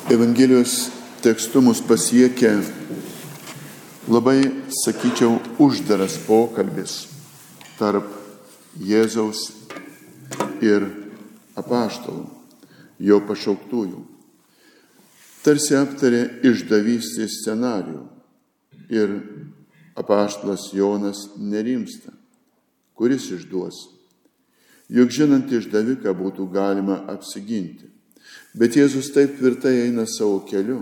Evangelijos tekstu mus pasiekia labai, sakyčiau, uždaras pokalbis tarp Jėzaus ir apaštalų, jo pašauktųjų. Tarsi aptarė išdavystės scenarijų ir apaštalas Jonas nerimsta, kuris išduos. Juk žinant išdaviką būtų galima apsiginti. Bet Jėzus taip tvirtai eina savo keliu,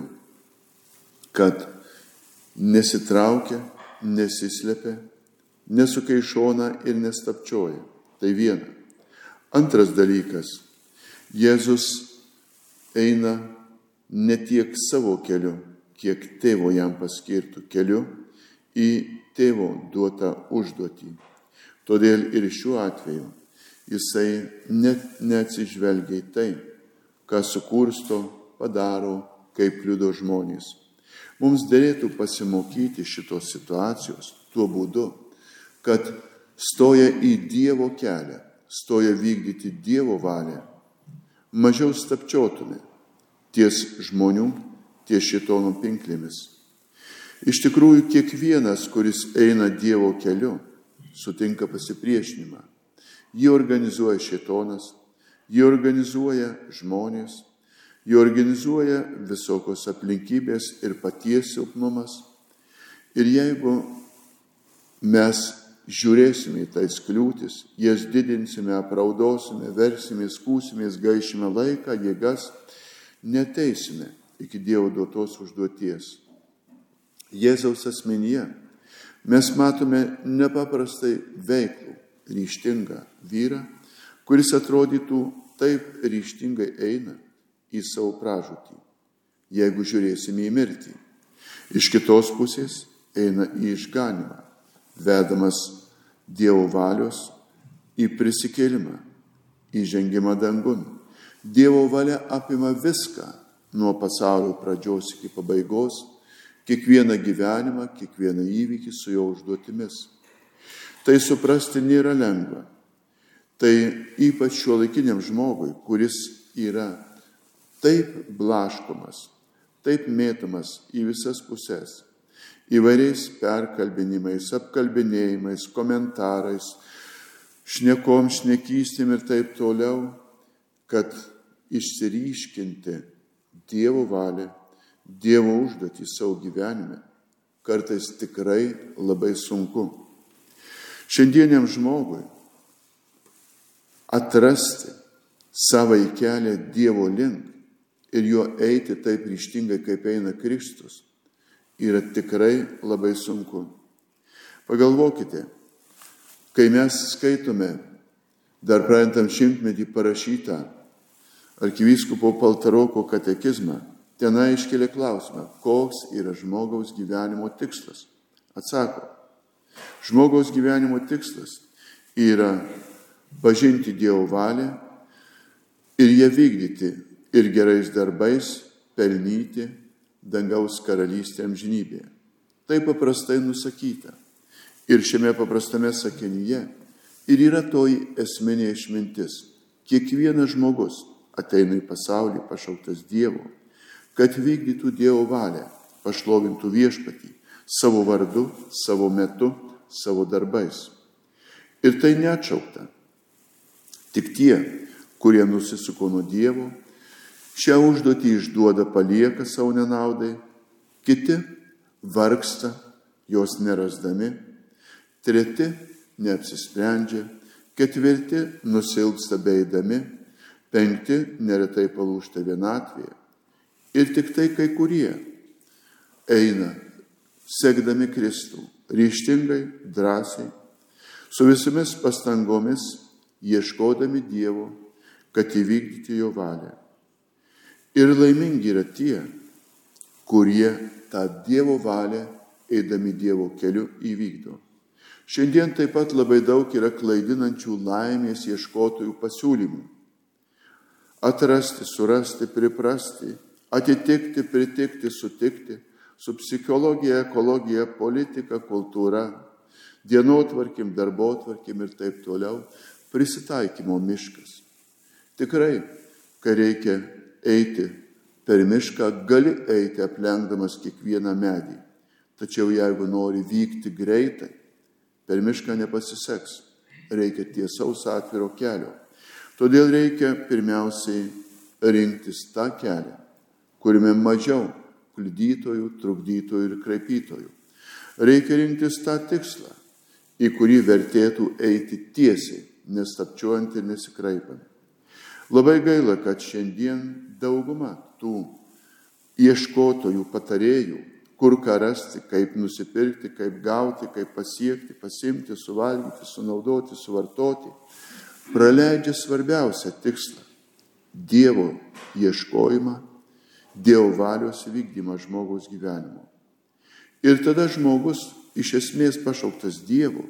kad nesitraukia, nesislepia, nesuka į šoną ir nestapčioja. Tai viena. Antras dalykas. Jėzus eina ne tiek savo keliu, kiek tėvo jam paskirtų keliu į tėvo duotą užduotį. Todėl ir šiuo atveju jisai net neatsižvelgia į tai, ką sukursto, padaro, kaip kliudo žmonės. Mums derėtų pasimokyti šitos situacijos tuo būdu, kad stoja į Dievo kelią, stoja vykdyti Dievo valią, mažiau stapčiotume ties žmonių, ties šėtono pinklėmis. Iš tikrųjų, kiekvienas, kuris eina Dievo keliu, sutinka pasipriešinimą. Jį organizuoja šėtonas, jį organizuoja žmonės, jį organizuoja visokios aplinkybės ir paties silpnumas. Ir jeigu mes žiūrėsime į tais kliūtis, jas didinsime, apraudosime, versime, skūsimės, gaišime laiką, jėgas, neteisime iki Dievo duotos užduoties. Jėzaus asmenyje mes matome nepaprastai veiklų, ryžtingą vyrą, kuris atrodytų taip ryžtingai eina į savo pražūtį, jeigu žiūrėsime į mirtį. Iš kitos pusės eina į išganymą, vedamas Dievo valios į prisikėlimą, į žengimą dangun. Dievo valia apima viską nuo pasaulio pradžios iki pabaigos, kiekvieną gyvenimą, kiekvieną įvykį su jo užduotimis. Tai suprasti nėra lengva. Tai ypač šiuolaikiniam žmogui, kuris yra taip blaškomas, taip mėtomas į visas puses, įvairiais perkalbinimais, apkalbinėjimais, komentarais, šnekom, šnekystėm ir taip toliau, kad išsiryškinti Dievo valią, Dievo užduotį savo gyvenime kartais tikrai labai sunku. Šiandieniam žmogui atrasti savąjį kelią Dievo link ir juo eiti taip ryžtingai, kaip eina Kristus, yra tikrai labai sunku. Pagalvokite, kai mes skaitome dar praeitam šimtmetį parašytą arkivyskupo Paltaroko katekizmą, tenai iškelia klausimą, koks yra žmogaus gyvenimo tikslas. Atsako, žmogaus gyvenimo tikslas yra pažinti Dievo valią ir ją vykdyti ir gerais darbais pelnyti dangaus karalystę amžinybėje. Tai paprastai nusakyta. Ir šiame paprastame sakinyje ir yra toji esminė išmintis. Kiekvienas žmogus ateina į pasaulį pašauktas Dievo, kad vykdytų Dievo valią, pašlovintų viešpatį savo vardu, savo metu, savo darbais. Ir tai neatšaukta. Tik tie, kurie nusisuko nuo Dievo, šią užduotį išduoda, palieka savo nenaudai, kiti vargsta, jos nerasdami, treti neapsisprendžia, ketvirti nusilpsta beeidami, penkti neretai palūžta vienatvėje. Ir tik tai kai kurie eina, sekdami Kristų, ryžtingai, drąsiai, su visomis pastangomis, ieškodami Dievo, kad įvykdyti jo valią. Ir laimingi yra tie, kurie tą Dievo valią, eidami Dievo keliu, įvykdo. Šiandien taip pat labai daug yra klaidinančių laimės ieškotojų pasiūlymų. Atrasti, surasti, priprasti, atitikti, pritikti, sutikti, su psichologija, ekologija, politika, kultūra, dienotvarkim, darbotvarkim ir taip toliau, prisitaikymo miškas. Tikrai, kai reikia eiti Per mišką gali eiti aplenkdamas kiekvieną medį, tačiau jeigu nori vykti greitai, per mišką nepasiseks, reikia tiesaus atviro kelio. Todėl reikia pirmiausiai rinktis tą kelią, kuriame mažiau kliudytojų, trukdytojų ir kraipytojų. Reikia rinktis tą tikslą, į kurį vertėtų eiti tiesiai, nestapčiuojant ir nesikraipant. Labai gaila, kad šiandien dauguma tų ieškotojų, patarėjų, kur ką rasti, kaip nusipirkti, kaip gauti, kaip pasiekti, pasimti, suvalgyti, sunaudoti, suvartoti, praleidžia svarbiausią tikslą – Dievo ieškojimą, Dievo valios vykdymą žmogaus gyvenimo. Ir tada žmogus, iš esmės pašauktas Dievu,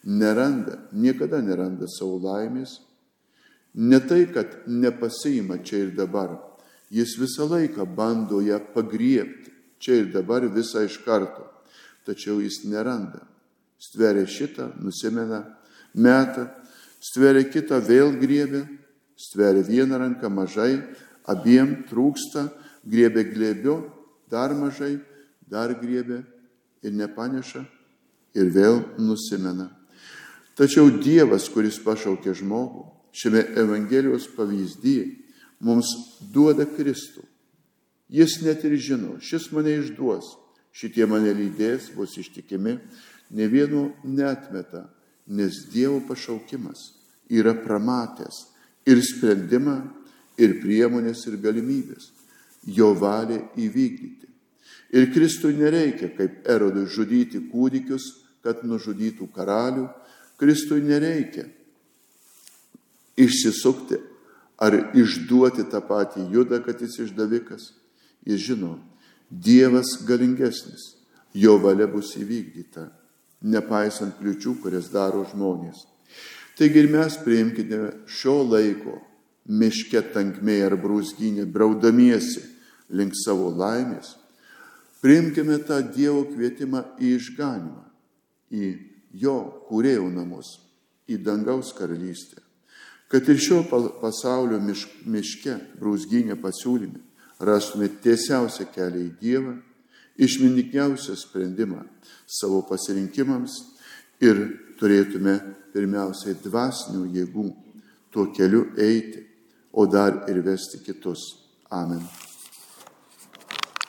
niekada neranda savo laimės. Ne tai, kad nepasiima čia ir dabar, jis visą laiką bando ją pagriebti, čia ir dabar visą iš karto, tačiau jis neranda. Stveria šitą, nusimena, meta, stveria kitą, vėl griebia, stveria vieną ranką mažai, abiem trūksta, griebia glėbio, dar mažai, dar griebia ir nepaneša ir vėl nusimena. Tačiau Dievas, kuris pašaukė žmogų, šiame Evangelijos pavyzdyje mums duoda Kristų. Jis net ir žino, šis mane išduos, šitie mane lydės, bus ištikimi, ne vieno neatmeta, nes Dievo pašaukimas yra pramatęs ir sprendimą, ir priemonės, ir galimybės, jo valią įvykdyti. Ir Kristui nereikia, kaip Erodui, žudyti kūdikius, kad nužudytų karalių. Kristui nereikia išsisukti ar išduoti tą patį Judą, kad jis išdavikas. Jis žino, Dievas galingesnis, jo valia bus įvykdyta, nepaisant kliūčių, kurias daro žmonės. Taigi ir mes priimkime šio laiko miške tankmėje ar brūzgynė, braudamiesi link savo laimės, priimkime tą Dievo kvietimą į išganymą, į jo kūrėjo namus, į dangaus karalystę. Kad ir šio pasaulio miške, brūzgynė pasiūlyme, rastume tiesiausią kelią į Dievą, išmintingiausią sprendimą savo pasirinkimams ir turėtume pirmiausiai dvasinių jėgų tuo keliu eiti, o dar ir vesti kitus. Amen.